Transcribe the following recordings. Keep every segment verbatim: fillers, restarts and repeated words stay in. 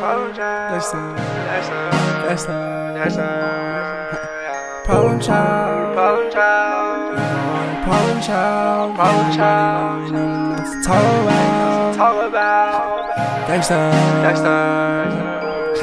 Next time, next time, next time, next time. Problem child, problem child, problem child, problem child. Nothing to talk about, talk about. Next time, next time.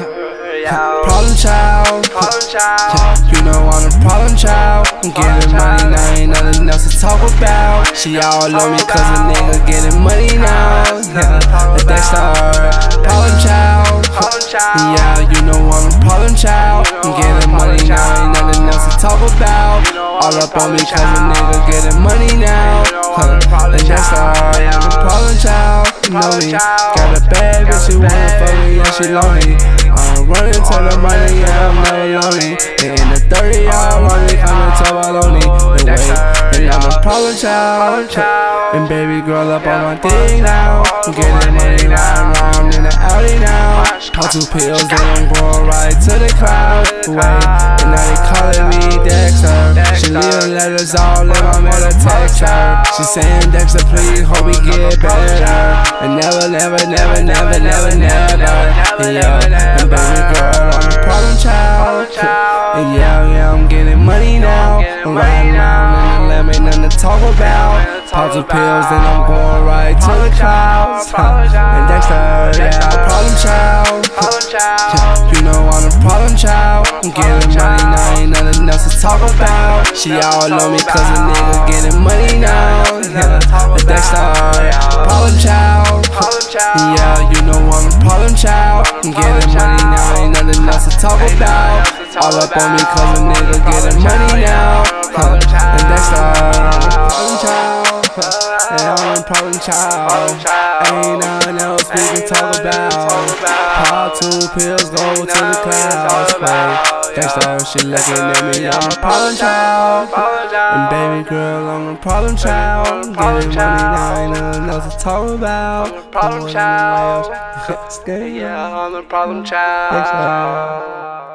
Problem child, problem child. You know I'm a problem child. I'm getting money now, ain't nothing else to talk about. She all on me cause a nigga getting money now. Yeah, that's the problem child. Yeah, you know I'm a problem child. I'm getting money now, ain't nothing else to talk about. All up on me cause a nigga getting money now. And that's the I'm a problem child. You know me, got a bad bitch, she wanna fuck me, yeah, she lonely. I'm running to the money, yeah, I'm never lonely. And in the thirty, y'all running, coming to baloney. And wait, and I'm a problem child. And baby girl up on my thing now. I'm getting money, riding around in the Audi now. Pop two pills, then I'm going right to the cloud. Wait, and now they calling me Dexter. She leaving letters all in my mail text her. She saying Dexter, please, hope we get better. And never, never, never, never, never, never. And yeah, and baby girl, I'm a problem child. And yeah, yeah, I'm getting money now. I'm riding around in the lamb, ain't nothing to talk about. Pop two pills, then I'm going right to the clouds. And Dexter, yeah, problem child. You know I'm a problem child. I'm getting money now, ain't nothing else to talk about. She all on me cause a nigga getting money now. And Dexter, problem child. Yeah, you know I'm a problem child. I'm getting money now, ain't nothing else to talk about. All up on me cause a nigga getting money now. And Dexter, I'm a problem child. Yeah, I'm a problem child. Ain't nothing else we can talk about. Pop two pills, go to the clouds. Like, Dexter, she looking at me, I'm a problem child. And baby girl, I'm a problem child. Getting money now, ain't nothing else to talk about. Problem child. Yeah, Yeah, I'm a problem child.